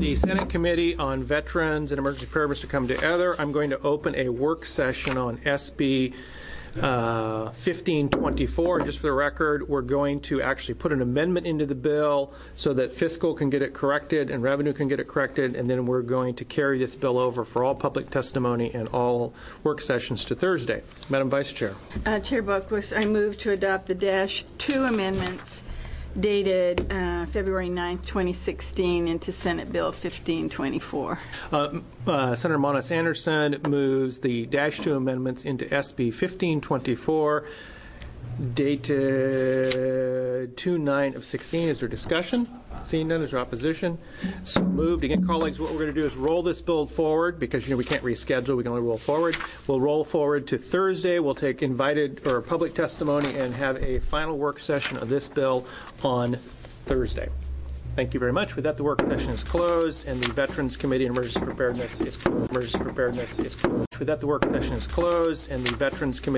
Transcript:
the Senate Committee on Veterans and Emergency Preparedness to come together. I'm going to open a work session on SB 1524. Just for the record, we're going to actually put an amendment into the bill so that fiscal can get it corrected and revenue can get it corrected, and then we're going to carry this bill over for all public testimony and all work sessions to Thursday. Madam Vice Chair. Chair Buckwis, I move to adopt the -2 amendments dated February 9th, 2016 into Senate Bill 1524. Senator Monis Anderson moves the -2 amendments into SB 1524 dated 2/9 of 16. Is there discussion? Seeing none, is there opposition? So moved. Again, colleagues, what we're going to do is roll this bill forward because we can't reschedule. We can only roll forward. We'll roll forward to Thursday. We'll take invited or public testimony and have a final work session of this bill on Thursday. Thank you very much. With that, the work session is closed, and the Veterans Committee on Emergency Preparedness is closed. With that, the work session is closed, and the Veterans Committee